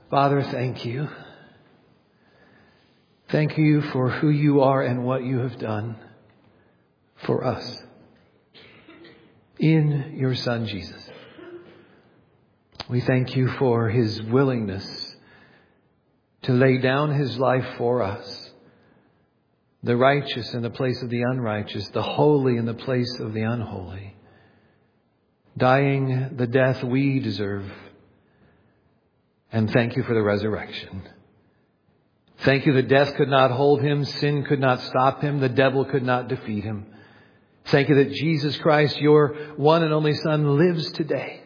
Father, thank you. Thank you for who you are and what you have done for us in your Son, Jesus. We thank you for his willingness to lay down his life for us, the righteous in the place of the unrighteous, the holy in the place of the unholy, dying the death we deserve. And thank you for the resurrection. Thank you that death could not hold him, sin could not stop him, the devil could not defeat him. Thank you that Jesus Christ, your one and only Son, lives today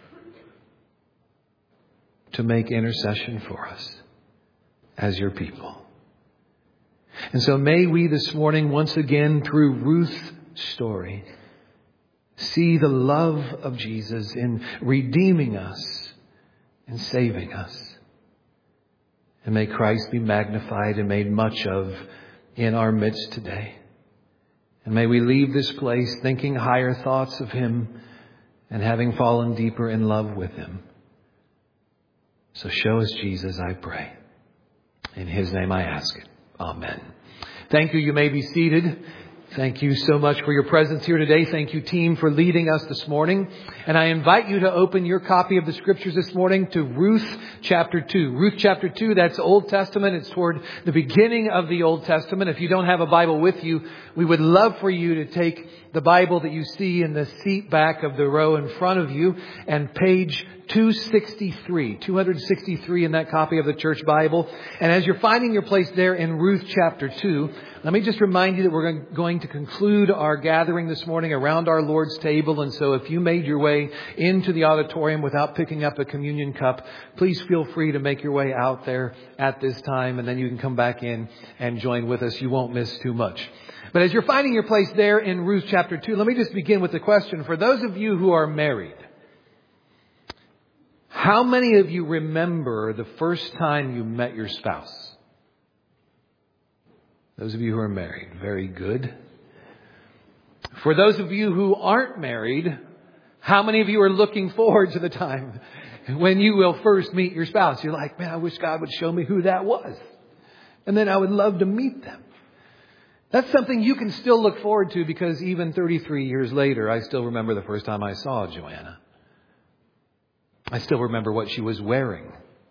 to make intercession for us as your people. And so may we this morning, once again, through Ruth's story, see the love of Jesus in redeeming us and saving us. And may Christ be magnified and made much of in our midst today. And may we leave this place thinking higher thoughts of him and having fallen deeper in love with him. So show us Jesus, I pray. In his name I ask it. Amen. Thank you. You may be seated. Thank you so much for your presence here today. Thank you, team, for leading us this morning. And I invite you to open your copy of the Scriptures this morning to Ruth chapter 2. Ruth chapter 2, that's Old Testament. It's toward the beginning of the Old Testament. If you don't have a Bible with you, we would love for you to take the Bible that you see in the seat back of the row in front of you and page 263 in that copy of the church Bible. And as you're finding your place there in Ruth chapter 2, let me just remind you that we're going to conclude our gathering this morning around our Lord's table. And so if you made your way into the auditorium without picking up a communion cup, please feel free to make your way out there at this time. And then you can come back in and join with us. You won't miss too much. But as you're finding your place there in Ruth chapter 2, let me just begin with the question. For those of you who are married, how many of you remember the first time you met your spouse? Those of you who are married, very good. For those of you who aren't married, how many of you are looking forward to the time when you will first meet your spouse? You're like, man, I wish God would show me who that was. And then I would love to meet them. That's something you can still look forward to, because even 33 years later, I still remember the first time I saw Joanna. I still remember what she was wearing.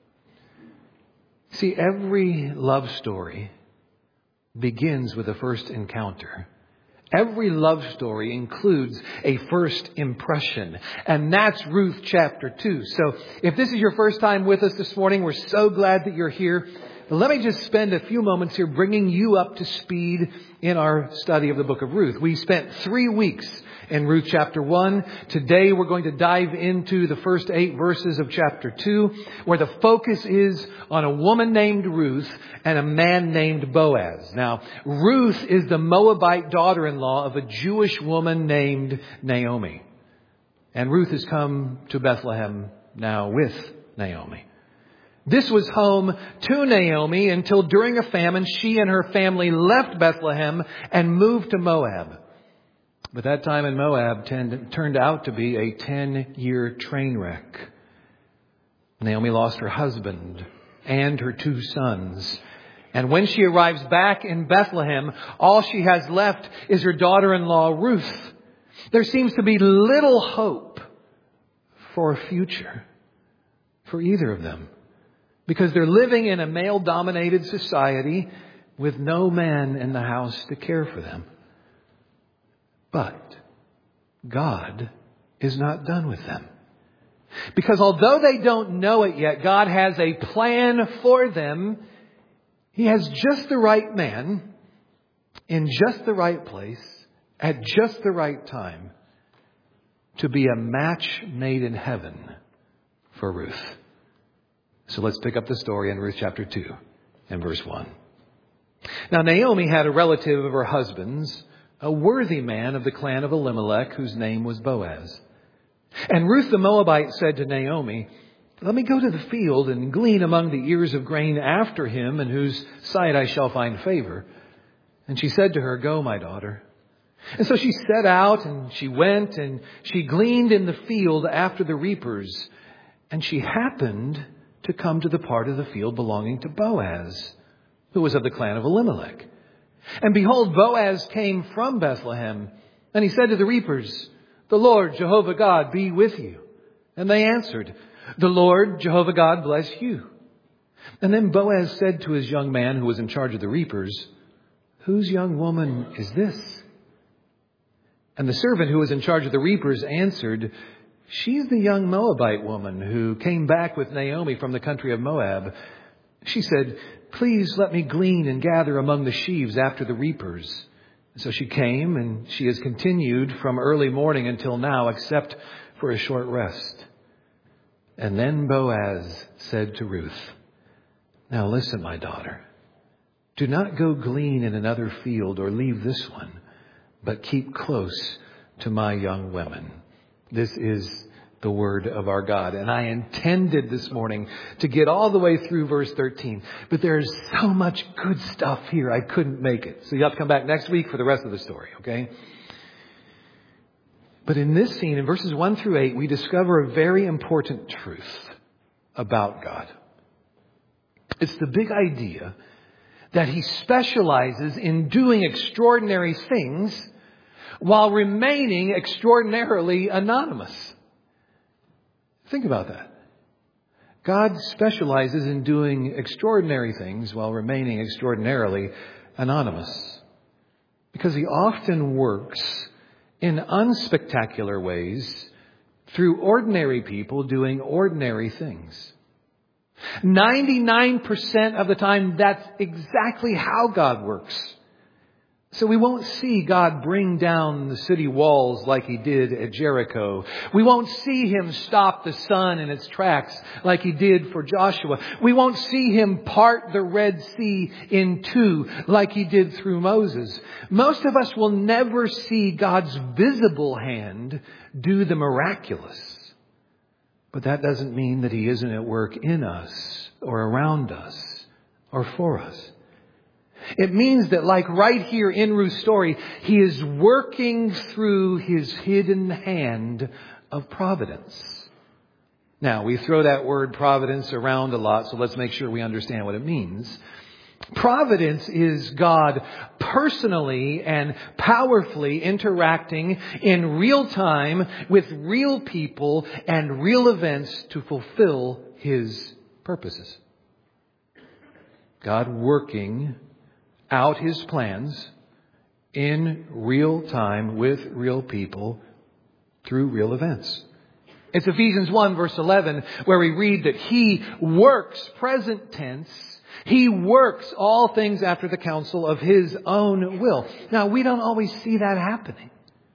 See, every love story begins with a first encounter. Every love story includes a first impression. And that's Ruth chapter 2. So if this is your first time with us this morning, we're so glad that you're here. But let me just spend a few moments here bringing you up to speed in our study of the book of Ruth. We spent 3 weeks in Ruth chapter 1. Today we're going to dive into the first 8 verses of chapter 2, where the focus is on a woman named Ruth and a man named Boaz. Now, Ruth is the Moabite daughter-in-law of a Jewish woman named Naomi. And Ruth has come to Bethlehem now with Naomi. This was home to Naomi until during a famine, she and her family left Bethlehem and moved to Moab. But that time in Moab turned out to be a 10-year train wreck. Naomi lost her husband and her 2 sons. And when she arrives back in Bethlehem, all she has left is her daughter-in-law, Ruth. There seems to be little hope for a future for either of them, because they're living in a male-dominated society with no man in the house to care for them. But God is not done with them. Because although they don't know it yet, God has a plan for them. He has just the right man in just the right place at just the right time to be a match made in heaven for Ruth. So let's pick up the story in Ruth chapter 2 and verse 1. Now Naomi had a relative of her husband's, a worthy man of the clan of Elimelech, whose name was Boaz. And Ruth the Moabite said to Naomi, "Let me go to the field and glean among the ears of grain after him, in whose sight I shall find favor." And she said to her, "Go, my daughter." And so she set out, and she went, and she gleaned in the field after the reapers. And she happened to come to the part of the field belonging to Boaz, who was of the clan of Elimelech. And behold, Boaz came from Bethlehem, and he said to the reapers, "The Lord, Jehovah God, be with you." And they answered, "The Lord, Jehovah God, bless you." And then Boaz said to his young man who was in charge of the reapers, "Whose young woman is this?" And the servant who was in charge of the reapers answered, "She's the young Moabite woman who came back with Naomi from the country of Moab. She said, 'Please let me glean and gather among the sheaves after the reapers.' So she came, and she has continued from early morning until now, except for a short rest." And then Boaz said to Ruth, "Now listen, my daughter, do not go glean in another field or leave this one, but keep close to my young women." This is the word of our God. And I intended this morning to get all the way through verse 13, but there's so much good stuff here, I couldn't make it. So you have to come back next week for the rest of the story, okay? But in this scene, in verses 1 through 8, we discover a very important truth about God. It's the big idea that He specializes in doing extraordinary things while remaining extraordinarily anonymous. Think about that. God specializes in doing extraordinary things while remaining extraordinarily anonymous, because He often works in unspectacular ways through ordinary people doing ordinary things. 99% of the time, that's exactly how God works. So we won't see God bring down the city walls like He did at Jericho. We won't see Him stop the sun in its tracks like He did for Joshua. We won't see Him part the Red Sea in two like He did through Moses. Most of us will never see God's visible hand do the miraculous. But that doesn't mean that He isn't at work in us or around us or for us. It means that, like right here in Ruth's story, He is working through His hidden hand of providence. Now, we throw that word providence around a lot, so let's make sure we understand what it means. Providence is God personally and powerfully interacting in real time with real people and real events to fulfill His purposes. God working out His plans in real time with real people through real events. It's Ephesians 1 verse 11 where we read that He works, present tense, He works all things after the counsel of His own will. Now, we don't always see that happening,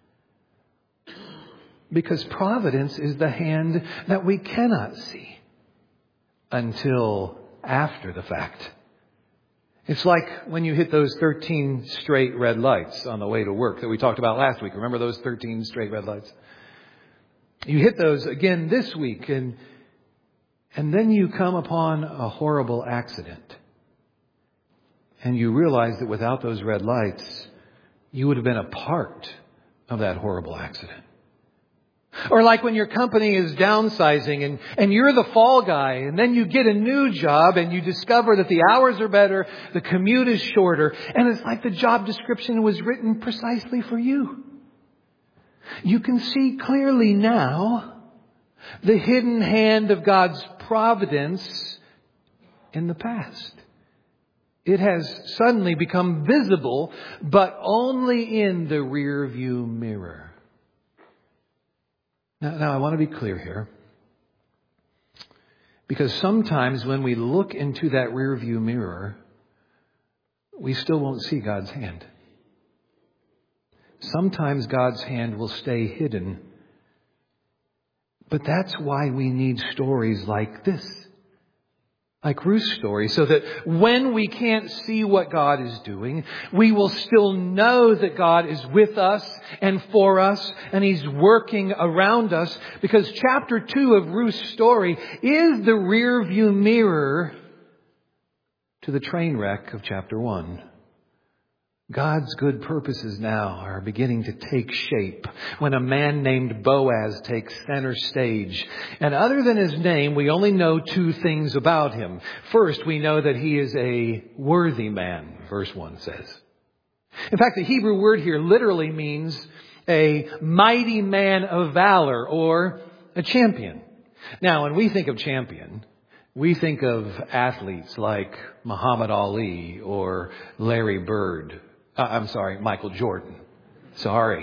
because providence is the hand that we cannot see until after the fact. It's like when you hit those 13 straight red lights on the way to work that we talked about last week. Remember those 13 straight red lights? You hit those again this week, and then you come upon a horrible accident. And you realize that without those red lights, you would have been a part of that horrible accident. Or like when your company is downsizing and you're the fall guy, and then you get a new job and you discover that the hours are better, the commute is shorter, and it's like the job description was written precisely for you. You can see clearly now the hidden hand of God's providence in the past. It has suddenly become visible, but only in the rear view mirror. Now, I want to be clear here, because sometimes when we look into that rear view mirror, we still won't see God's hand. Sometimes God's hand will stay hidden. But that's why we need stories like this, like Ruth's story, so that when we can't see what God is doing, we will still know that God is with us and for us, and He's working around us, because chapter 2 of Ruth's story is the rear view mirror to the train wreck of chapter 1. God's good purposes now are beginning to take shape when a man named Boaz takes center stage. And other than his name, we only know two things about him. First, we know that he is a worthy man, verse 1 says. In fact, the Hebrew word here literally means a mighty man of valor or a champion. Now, when we think of champion, we think of athletes like Muhammad Ali or Larry Bird. Michael Jordan. Sorry.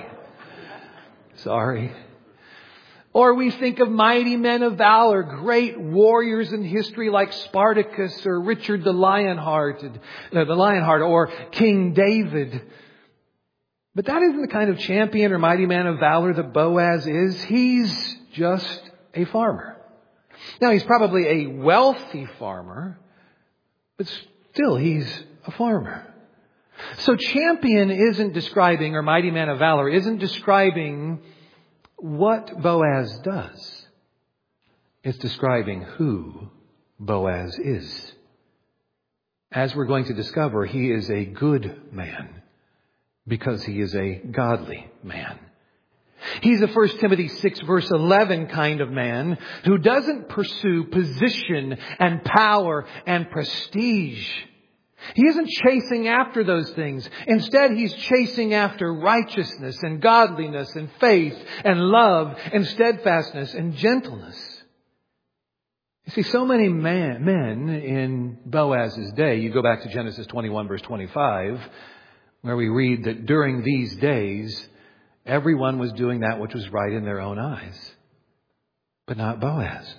Or we think of mighty men of valor, great warriors in history like Spartacus or Richard the Lionheart or King David. But that isn't the kind of champion or mighty man of valor that Boaz is. He's just a farmer. Now, he's probably a wealthy farmer, but still he's a farmer. So champion isn't describing, or mighty man of valor isn't describing what Boaz does. It's describing who Boaz is. As we're going to discover, he is a good man because he is a godly man. He's a 1 Timothy 6 verse 11 kind of man who doesn't pursue position and power and prestige. He isn't chasing after those things. Instead, he's chasing after righteousness and godliness and faith and love and steadfastness and gentleness. You see, so many men in Boaz's day, you go back to Genesis 21 verse 25, where we read that during these days, everyone was doing that which was right in their own eyes, but not Boaz.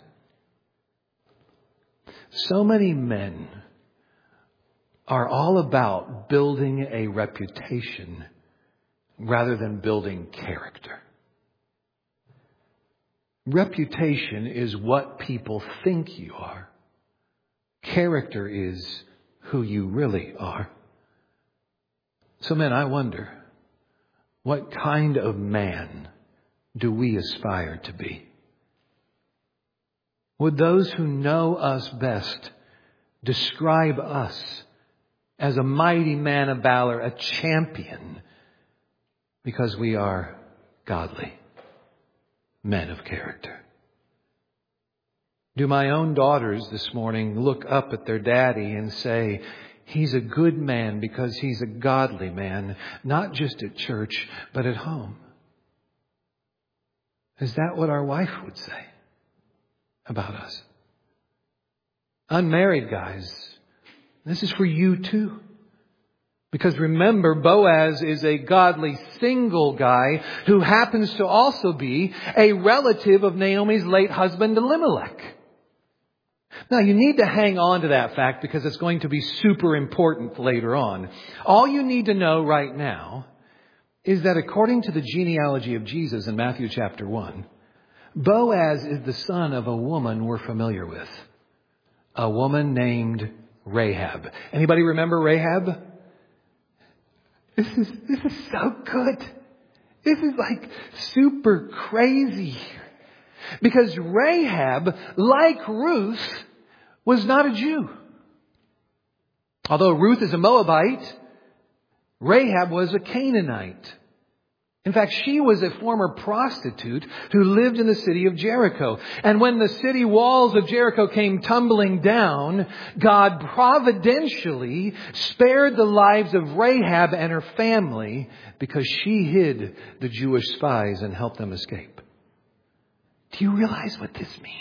So many men are all about building a reputation rather than building character. Reputation is what people think you are. Character is who you really are. So men, I wonder, what kind of man do we aspire to be? Would those who know us best describe us as a mighty man of valor, a champion, because we are godly men of character? Do my own daughters this morning look up at their daddy and say, he's a good man because he's a godly man, not just at church, but at home? Is that what our wife would say about us? Unmarried guys, this is for you too. Because remember, Boaz is a godly single guy who happens to also be a relative of Naomi's late husband, Elimelech. Now, you need to hang on to that fact because it's going to be super important later on. All you need to know right now is that according to the genealogy of Jesus in Matthew chapter 1, Boaz is the son of a woman we're familiar with. A woman named Rahab. Anybody remember Rahab? This is so good. This is like super crazy. Because Rahab, like Ruth, was not a Jew. Although Ruth is a Moabite, Rahab was a Canaanite. In fact, she was a former prostitute who lived in the city of Jericho. And when the city walls of Jericho came tumbling down, God providentially spared the lives of Rahab and her family because she hid the Jewish spies and helped them escape. Do you realize what this means?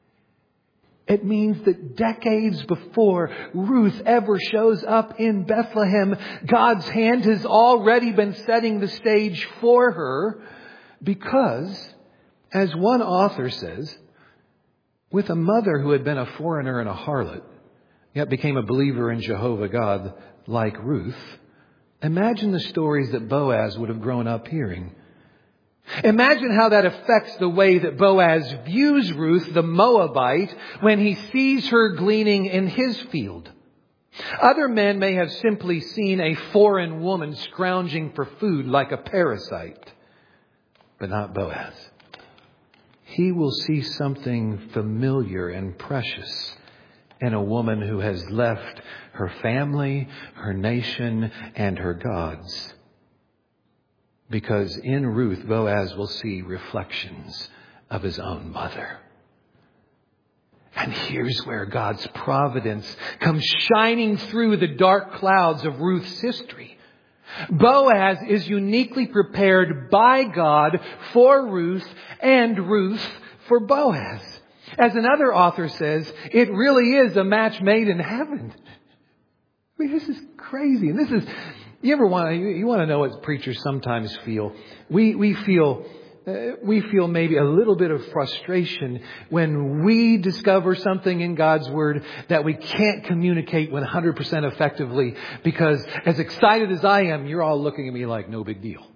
It means that decades before Ruth ever shows up in Bethlehem, God's hand has already been setting the stage for her because, as one author says, with a mother who had been a foreigner and a harlot, yet became a believer in Jehovah God like Ruth, imagine the stories that Boaz would have grown up hearing. Imagine how that affects the way that Boaz views Ruth, the Moabite, when he sees her gleaning in his field. Other men may have simply seen a foreign woman scrounging for food like a parasite, but not Boaz. He will see something familiar and precious and a woman who has left her family, her nation, and her gods. Because in Ruth, Boaz will see reflections of his own mother. And here's where God's providence comes shining through the dark clouds of Ruth's history. Boaz is uniquely prepared by God for Ruth and Ruth for Boaz. As another author says, it really is a match made in heaven. I mean, this is crazy. And this is, you want to know what preachers sometimes feel? We feel maybe a little bit of frustration when we discover something in God's Word that we can't communicate 100% effectively, because as excited as I am, you're all looking at me like no big deal.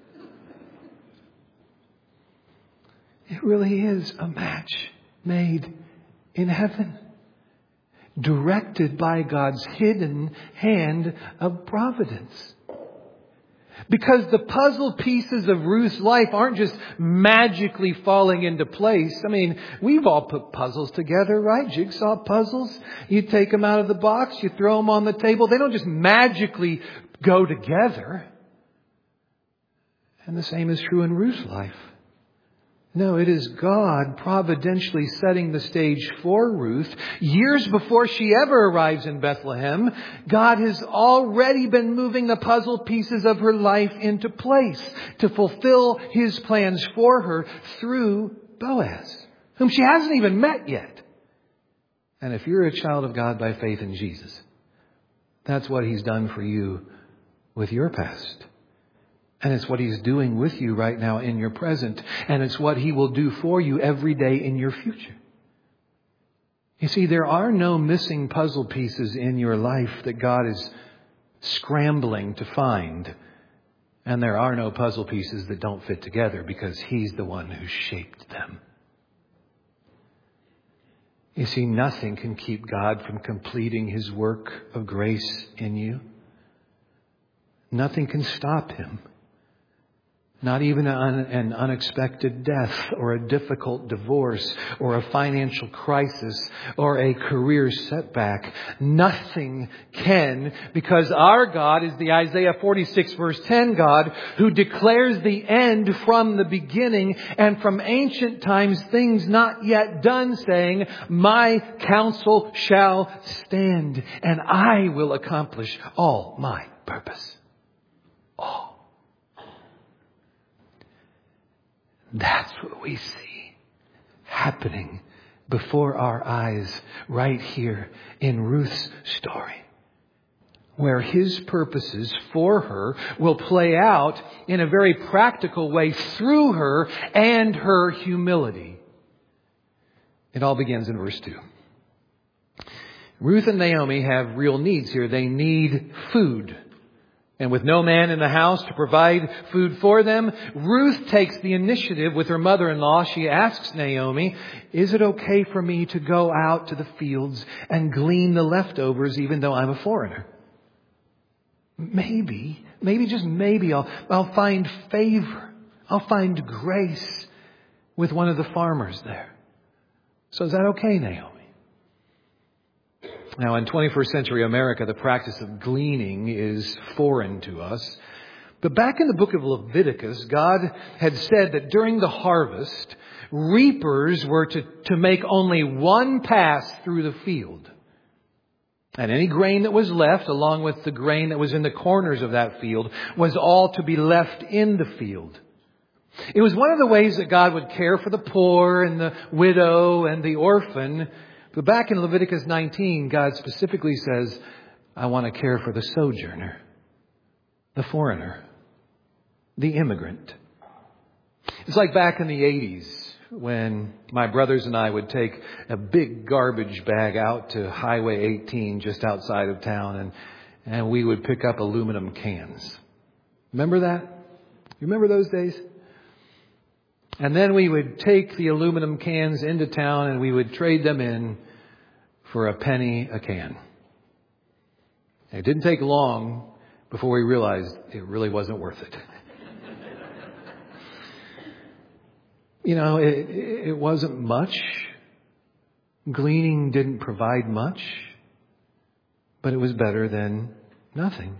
It really is a match made in heaven, directed by God's hidden hand of providence. Because the puzzle pieces of Ruth's life aren't just magically falling into place. I mean, we've all put puzzles together, right? Jigsaw puzzles. You take them out of the box, you throw them on the table. They don't just magically go together. And the same is true in Ruth's life. No, it is God providentially setting the stage for Ruth. Years before she ever arrives in Bethlehem, God has already been moving the puzzle pieces of her life into place to fulfill His plans for her through Boaz, whom she hasn't even met yet. And if you're a child of God by faith in Jesus, that's what He's done for you with your past. And it's what He's doing with you right now in your present. And it's what He will do for you every day in your future. You see, there are no missing puzzle pieces in your life that God is scrambling to find. And there are no puzzle pieces that don't fit together, because He's the one who shaped them. You see, nothing can keep God from completing His work of grace in you. Nothing can stop Him. Not even an unexpected death, or a difficult divorce, or a financial crisis, or a career setback. Nothing can, because our God is the Isaiah 46 verse 10 God who declares the end from the beginning, and from ancient times things not yet done, saying, my counsel shall stand, and I will accomplish all my purpose. All. That's what we see happening before our eyes right here in Ruth's story, where His purposes for her will play out in a very practical way through her and her humility. It all begins in verse 2. Ruth and Naomi have real needs here. They need food. And with no man in the house to provide food for them, Ruth takes the initiative with her mother-in-law. She asks Naomi, is it okay for me to go out to the fields and glean the leftovers even though I'm a foreigner? Maybe just maybe I'll find favor. I'll find grace with one of the farmers there. So is that okay, Naomi? Now, in 21st century America, the practice of gleaning is foreign to us. But back in the book of Leviticus, God had said that during the harvest, reapers were to make only one pass through the field. And any grain that was left, along with the grain that was in the corners of that field, was all to be left in the field. It was one of the ways that God would care for the poor and the widow and the orphan. But back in Leviticus 19, God specifically says, I want to care for the sojourner, the foreigner, the immigrant. It's like back in the 80s when my brothers and I would take a big garbage bag out to Highway 18 just outside of town, and we would pick up aluminum cans. Remember that? You remember those days? And then we would take the aluminum cans into town and we would trade them in for a penny a can. It didn't take long before we realized it really wasn't worth it. You know, it wasn't much, Gleaning didn't provide much, but it was better than nothing.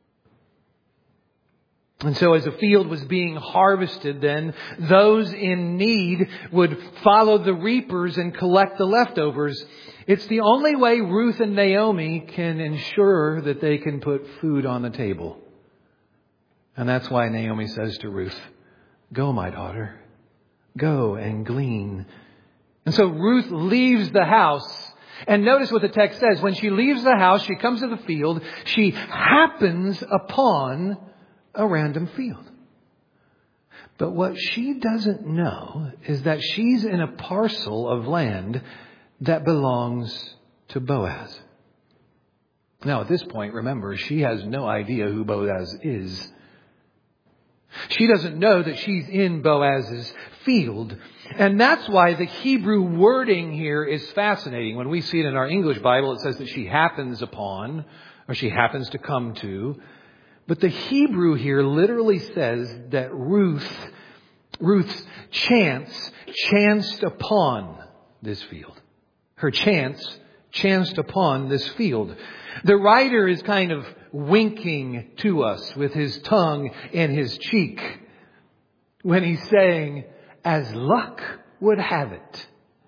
And so as the field was being harvested then, those in need would follow the reapers and collect the leftovers. It's the only way Ruth and Naomi can ensure that they can put food on the table. And that's why Naomi says to Ruth, "Go, my daughter, go and glean." And so Ruth leaves the house. And notice what the text says. When she leaves the house, she comes to the field. She happens upon a random field. But what she doesn't know is that she's in a parcel of land that belongs to Boaz. Now, at this point, remember, she has no idea who Boaz is. She doesn't know that she's in Boaz's field. And that's why the Hebrew wording here is fascinating. When we see it in our English Bible, it says that she happens upon, or she happens to come to. But the Hebrew here literally says that Ruth's chance chanced upon this field. Her chance chanced upon this field. The writer is kind of winking to us with his tongue in his cheek when he's saying, as luck would have it.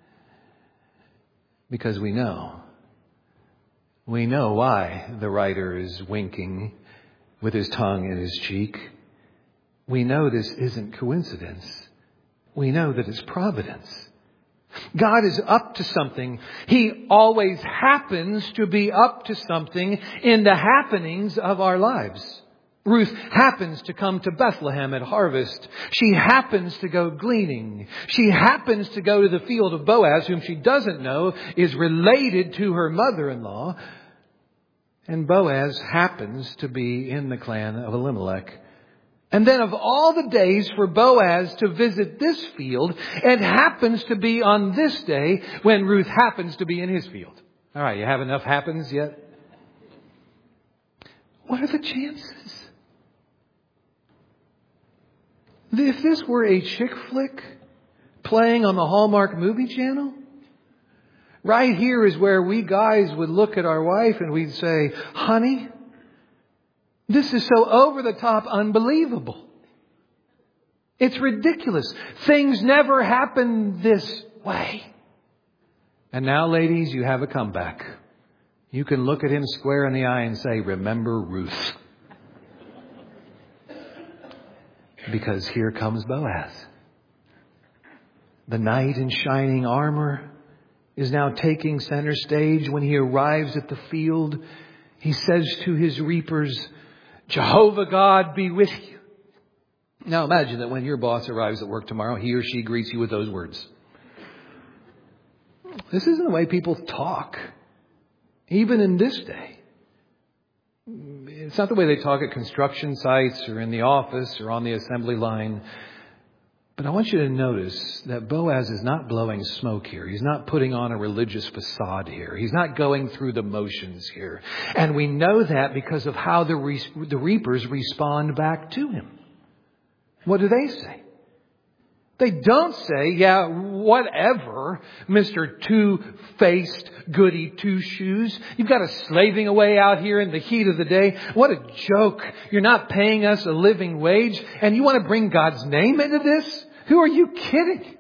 Because we know why the writer is winking with his tongue in his cheek. We know this isn't coincidence. We know that it's providence. God is up to something. He always happens to be up to something in the happenings of our lives. Ruth happens to come to Bethlehem at harvest. She happens to go gleaning. She happens to go to the field of Boaz, whom she doesn't know is related to her mother-in-law. And Boaz happens to be in the clan of Elimelech. And then of all the days for Boaz to visit this field, it happens to be on this day when Ruth happens to be in his field. All right, you have enough happens yet? What are the chances? If this were a chick flick playing on the Hallmark movie channel, right here is where we guys would look at our wife and we'd say, "Honey, this is so over the top unbelievable. It's ridiculous. Things never happen this way." And now, ladies, you have a comeback. You can look at him square in the eye and say, "Remember Ruth." Because here comes Boaz. The knight in shining armor is now taking center stage. When he arrives at the field, he says to his reapers, "Jehovah God be with you." Now imagine that when your boss arrives at work tomorrow, he or she greets you with those words. This isn't the way people talk, even in this day. It's not the way they talk at construction sites or in the office or on the assembly line. But I want you to notice that Boaz is not blowing smoke here. He's not putting on a religious facade here. He's not going through the motions here. And we know that because of how the reapers respond back to him. What do they say? They don't say, "Yeah, whatever, Mr. Two-Faced Goody Two-Shoes. You've got us slaving away out here in the heat of the day. What a joke. You're not paying us a living wage. And you want to bring God's name into this? Who are you kidding?"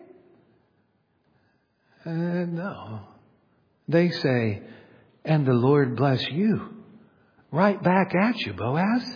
No. They say, "And the Lord bless you." Right back at you, Boaz.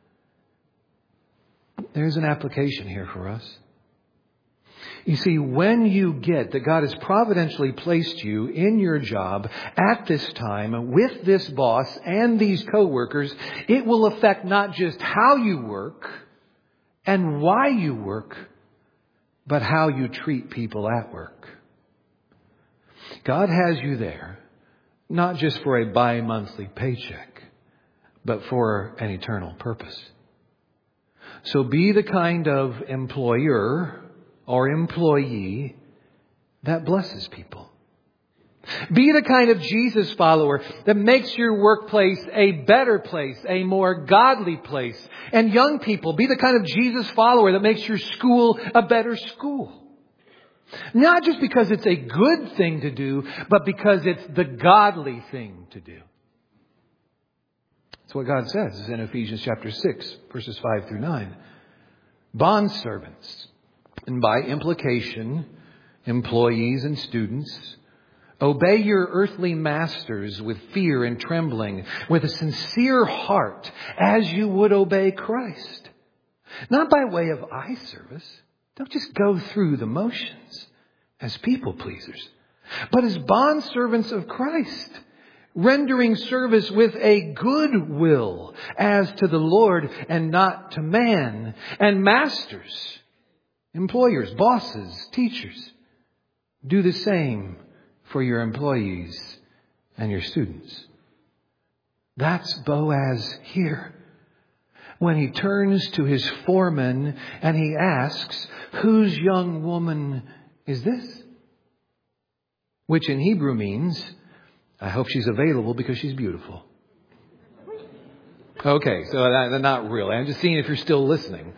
There's an application here for us. You see, when you get that God has providentially placed you in your job at this time with this boss and these coworkers, it will affect not just how you work and why you work, but how you treat people at work. God has you there, not just for a bi-monthly paycheck, but for an eternal purpose. So be the kind of employer or employee that blesses people. Be the kind of Jesus follower that makes your workplace a better place, a more godly place. And young people, be the kind of Jesus follower that makes your school a better school. Not just because it's a good thing to do, but because it's the godly thing to do. That's what God says in Ephesians chapter 6, verses 5 through 9. Bondservants, and by implication, employees and students, obey your earthly masters with fear and trembling, with a sincere heart, as you would obey Christ. Not by way of eye service. Don't just go through the motions as people pleasers, but as bondservants of Christ, rendering service with a good will as to the Lord and not to man. And masters, employers, bosses, teachers, do the same for your employees and your students. That's Boaz here. When he turns to his foreman and he asks, whose young woman is this? Which in Hebrew means, I hope she's available because she's beautiful. Okay, so not really. I'm just seeing if you're still listening.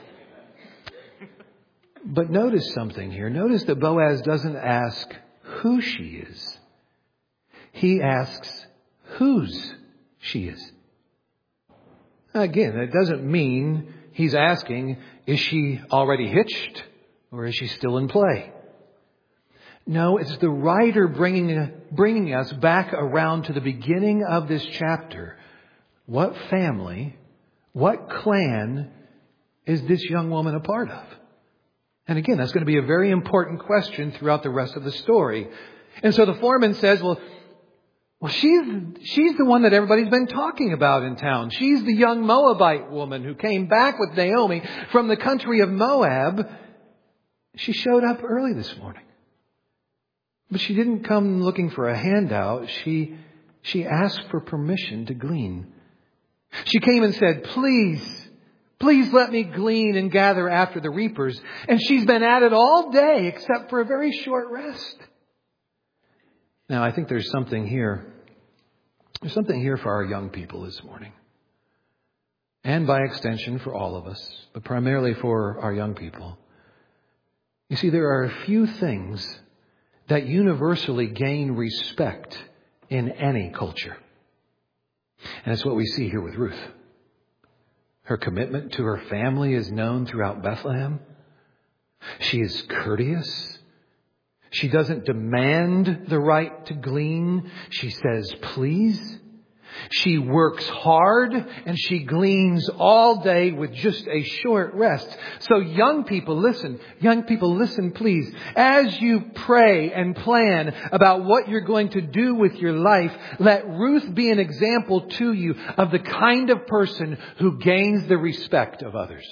But notice something here. Notice that Boaz doesn't ask who she is. He asks whose she is. Again, that doesn't mean he's asking, is she already hitched or is she still in play? No, it's the writer bringing us back around to the beginning of this chapter. What family, what clan is this young woman a part of? And again, that's going to be a very important question throughout the rest of the story. And so the foreman says, well, she's the one that everybody's been talking about in town. She's the young Moabite woman who came back with Naomi from the country of Moab. She showed up early this morning. But she didn't come looking for a handout. She asked for permission to glean. She came and said, please let me glean and gather after the reapers. And she's been at it all day except for a very short rest. Now, I think there's something here. There's something here for our young people this morning. And by extension for all of us, but primarily for our young people. You see, there are a few things that universally gain respect in any culture. And it's what we see here with Ruth. Her commitment to her family is known throughout Bethlehem. She is courteous. She doesn't demand the right to glean. She says, please. She works hard and she gleans all day with just a short rest. So young people, listen. Young people, listen, please. As you pray and plan about what you're going to do with your life, let Ruth be an example to you of the kind of person who gains the respect of others.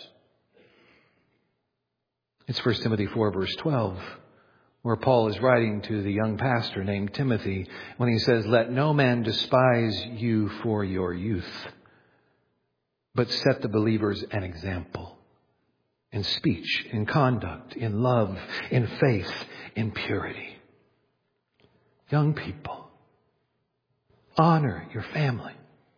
It's 1 Timothy 4, verse 12. Where Paul is writing to the young pastor named Timothy when he says, let no man despise you for your youth, but set the believers an example in speech, in conduct, in love, in faith, in purity. Young people, honor your family.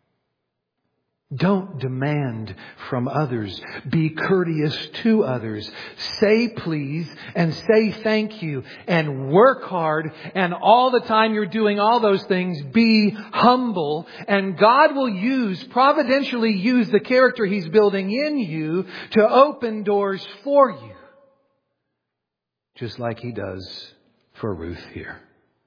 Don't demand from others. Be courteous to others. Say please and say thank you and work hard. And all the time you're doing all those things, be humble. And God will providentially use the character He's building in you to open doors for you. Just like He does for Ruth here.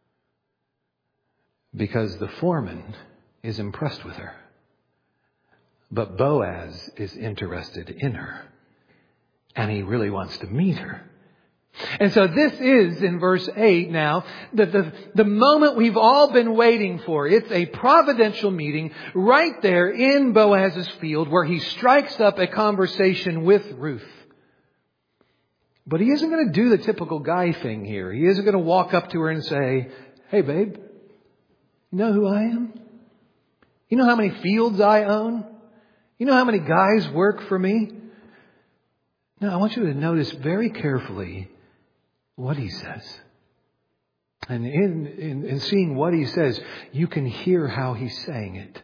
Because the foreman is impressed with her. But Boaz is interested in her. And he really wants to meet her. And so this is, in verse 8 now, the moment we've all been waiting for. It's a providential meeting right there in Boaz's field where he strikes up a conversation with Ruth. But he isn't going to do the typical guy thing here. He isn't going to walk up to her and say, hey babe, you know who I am? You know how many fields I own? You know how many guys work for me? No, I want you to notice very carefully what he says. And in seeing what he says, you can hear how he's saying it.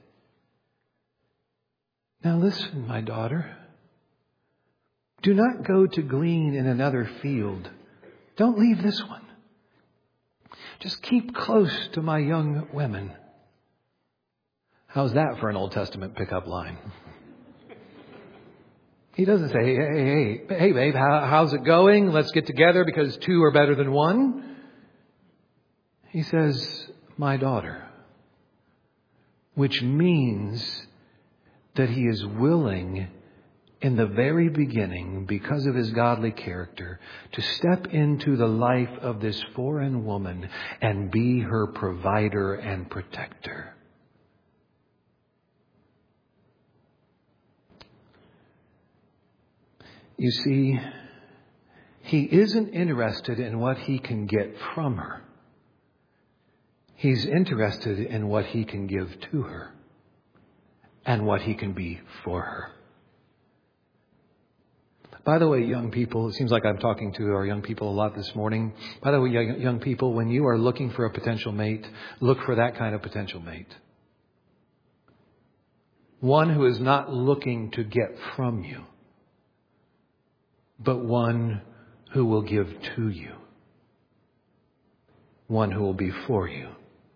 Now listen, my daughter. Do not go to glean in another field Don't leave this one. Just keep close to my young women. How's that for an Old Testament pickup line? He doesn't say, hey, babe, how's it going? Let's get together because two are better than one. He says, my daughter, which means that he is willing in the very beginning, because of his godly character, to step into the life of this foreign woman and be her provider and protector. You see, he isn't interested in what he can get from her. He's interested in what he can give to her and what he can be for her. By the way, young people, it seems like I'm talking to our young people a lot this morning. By the way, young people, when you are looking for a potential mate, look for that kind of potential mate. One who is not looking to get from you, but one who will give to you. One who will be for you.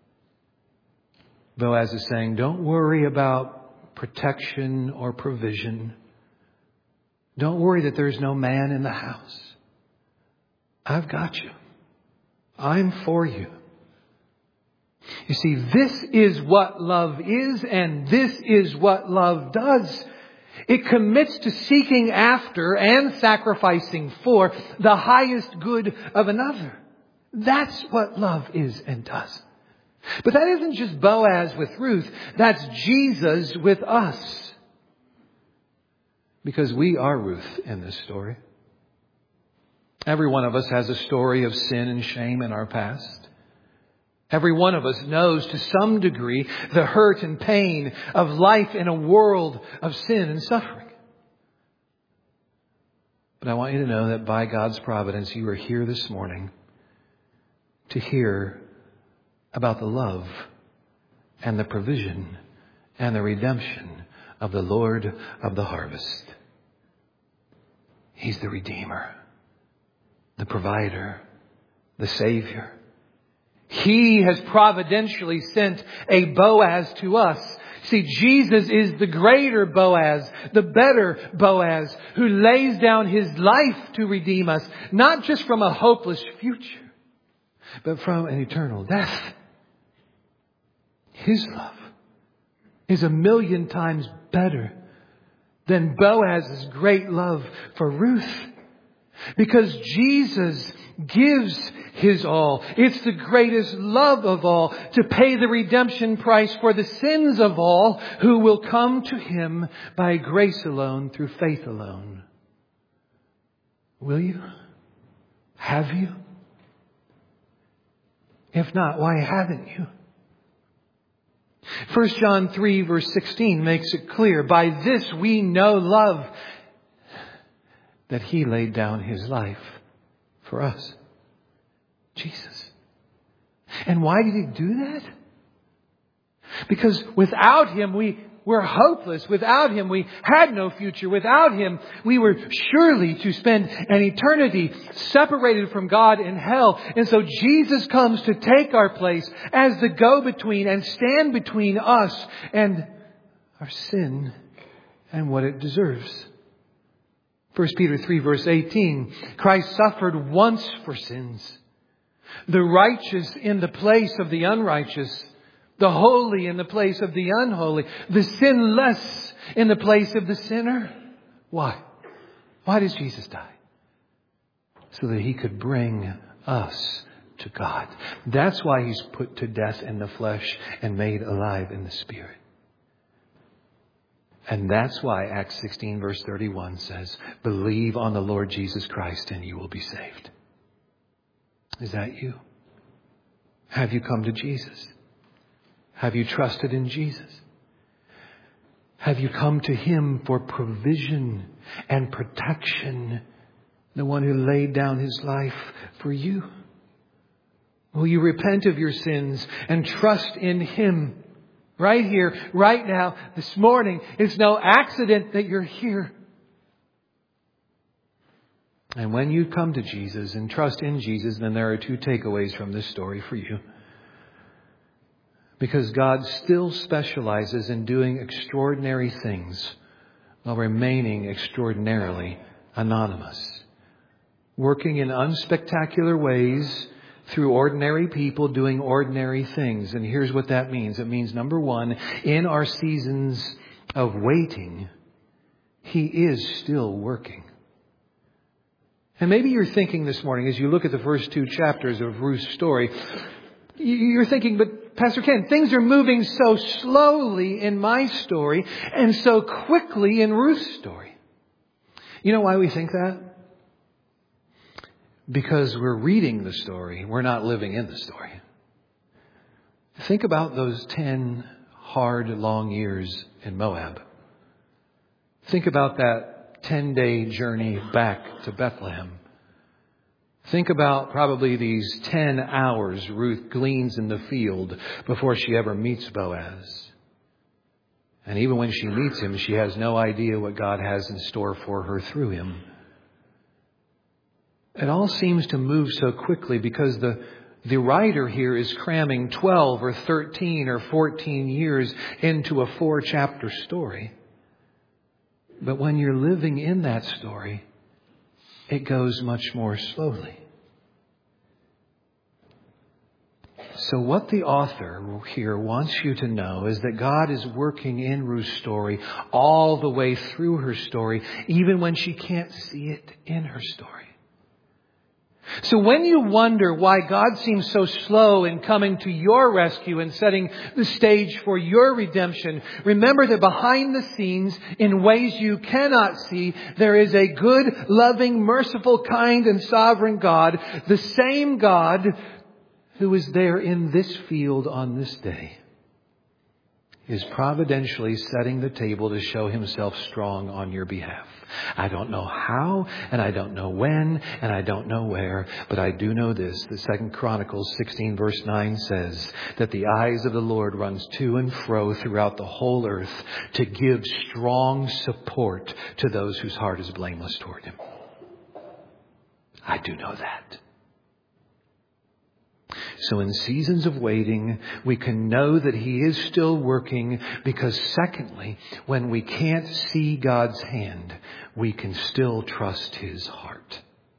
Boaz is saying, don't worry about protection or provision. Don't worry that there's no man in the house. I've got you. I'm for you. You see, this is what love is, and this is what love does. It commits to seeking after and sacrificing for the highest good of another. That's what love is and does. But that isn't just Boaz with Ruth. That's Jesus with us. Because we are Ruth in this story. Every one of us has a story of sin and shame in our past. Every one of us knows to some degree the hurt and pain of life in a world of sin and suffering. But I want you to know that by God's providence, you are here this morning to hear about the love and the provision and the redemption of the Lord of the harvest. He's the Redeemer, the Provider, the Savior. He has providentially sent a Boaz to us. See, Jesus is the greater Boaz, the better Boaz, who lays down his life to redeem us, not just from a hopeless future, but from an eternal death. His love is 1,000,000 times better than Boaz's great love for Ruth. Because Jesus gives his all. It's the greatest love of all to pay the redemption price for the sins of all who will come to him by grace alone, through faith alone. Will you? Have you? If not, why haven't you? 1 John 3 verse 16 makes it clear. By this we know love, that he laid down his life for us. Jesus. And why did he do that? Because without him we're hopeless. Without him we had no future. Without him we were surely to spend an eternity separated from God in hell. And so Jesus comes to take our place as the go-between and stand between us and our sin and what it deserves. 1 Peter 3 verse 18, Christ suffered once for sins. The righteous in the place of the unrighteous. The holy in the place of the unholy. The sinless in the place of the sinner. Why? Why does Jesus die? So that he could bring us to God. That's why he's put to death in the flesh and made alive in the spirit. And that's why Acts 16 verse 31 says, believe on the Lord Jesus Christ and you will be saved. Is that you? Have you come to Jesus? Have you trusted in Jesus? Have you come to him for provision and protection? The one who laid down his life for you? Will you repent of your sins and trust in him? Right here, right now, this morning. It's no accident that you're here. And when you come to Jesus and trust in Jesus, then there are two takeaways from this story for you. Because God still specializes in doing extraordinary things while remaining extraordinarily anonymous. Working in unspectacular ways through ordinary people doing ordinary things. And here's what that means. It means, number one, in our seasons of waiting, He is still working. And maybe you're thinking this morning, as you look at the first two chapters of Ruth's story, you're thinking, but Pastor Ken, things are moving so slowly in my story and so quickly in Ruth's story. You know why we think that? Because we're reading the story. We're not living in the story. Think about those 10 hard, long years in Moab. Think about that 10-day journey back to Bethlehem. Think about probably these 10 hours Ruth gleans in the field before she ever meets Boaz. And even when she meets him, she has no idea what God has in store for her through him. It all seems to move so quickly because the writer here is cramming 12 or 13 or 14 years into a 4-chapter story. But when you're living in that story, it goes much more slowly. So what the author here wants you to know is that God is working in Ruth's story all the way through her story, even when she can't see it in her story. So when you wonder why God seems so slow in coming to your rescue and setting the stage for your redemption, remember that behind the scenes, in ways you cannot see, there is a good, loving, merciful, kind, and sovereign God, the same God who is there in this field on this day, is providentially setting the table to show Himself strong on your behalf. I don't know how, and I don't know when, and I don't know where, but I do know this. The 2 Chronicles 16 verse 9 says that the eyes of the Lord runs to and fro throughout the whole earth to give strong support to those whose heart is blameless toward Him. I do know that. So in seasons of waiting, we can know that He is still working because, secondly, when we can't see God's hand, we can still trust His heart.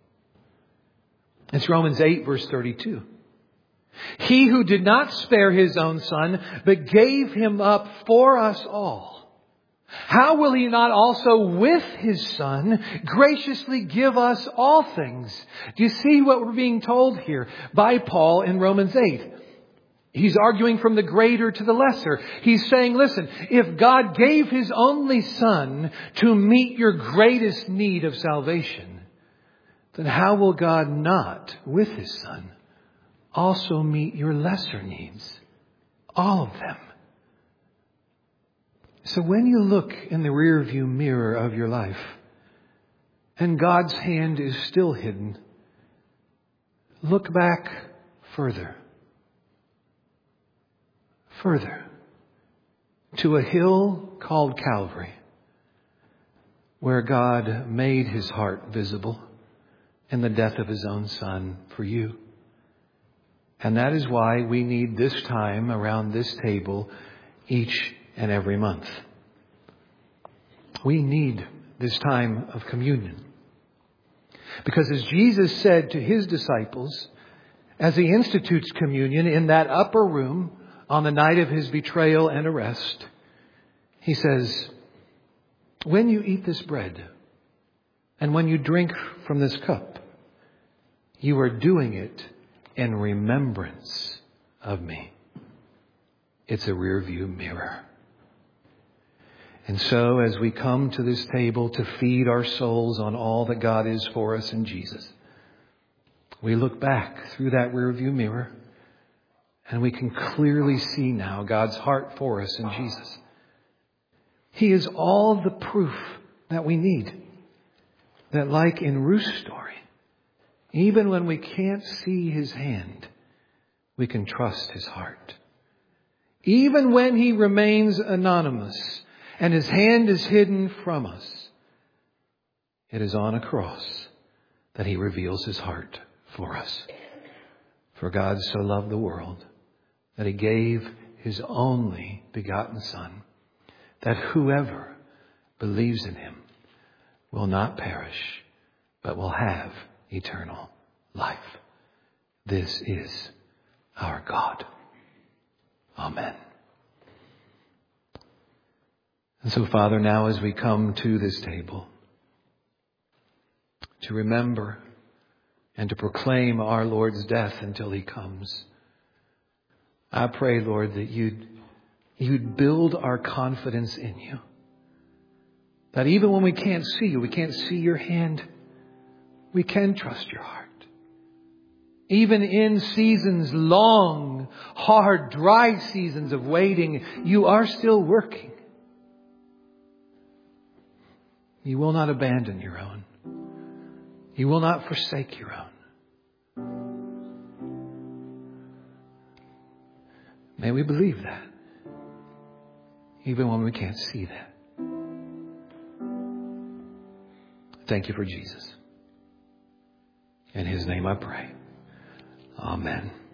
It's Romans 8 verse 32. He who did not spare His own Son, but gave Him up for us all, how will He not also with His Son graciously give us all things? Do you see what we're being told here by Paul in Romans 8? He's arguing from the greater to the lesser. He's saying, listen, if God gave His only Son to meet your greatest need of salvation, then how will God not, with His Son, also meet your lesser needs? All of them. So when you look in the rearview mirror of your life and God's hand is still hidden, look back further. Further. To a hill called Calvary, where God made His heart visible in the death of His own Son for you. And that is why we need this time around this table each and every month. We need this time of communion. Because as Jesus said to His disciples, as He institutes communion in that upper room on the night of His betrayal and arrest, He says, when you eat this bread and when you drink from this cup, you are doing it in remembrance of me. It's a rearview mirror. And so as we come to this table to feed our souls on all that God is for us in Jesus, we look back through that rearview mirror and we can clearly see now God's heart for us in Jesus. He is all the proof that we need. That like in Ruth's story, even when we can't see His hand, we can trust His heart. Even when He remains anonymous and His hand is hidden from us, it is on a cross that He reveals His heart for us. For God so loved the world that He gave His only begotten Son, that whoever believes in Him will not perish, but will have eternal life. This is our God. Amen. And so, Father, now as we come to this table to remember and to proclaim our Lord's death until He comes, I pray, Lord, that you'd build our confidence in You. That even when we can't see You, we can't see Your hand, we can trust Your heart. Even in seasons, long, hard, dry seasons of waiting, You are still working. You will not abandon Your own. You will not forsake Your own. May we believe that, even when we can't see that. Thank You for Jesus. In His name I pray. Amen.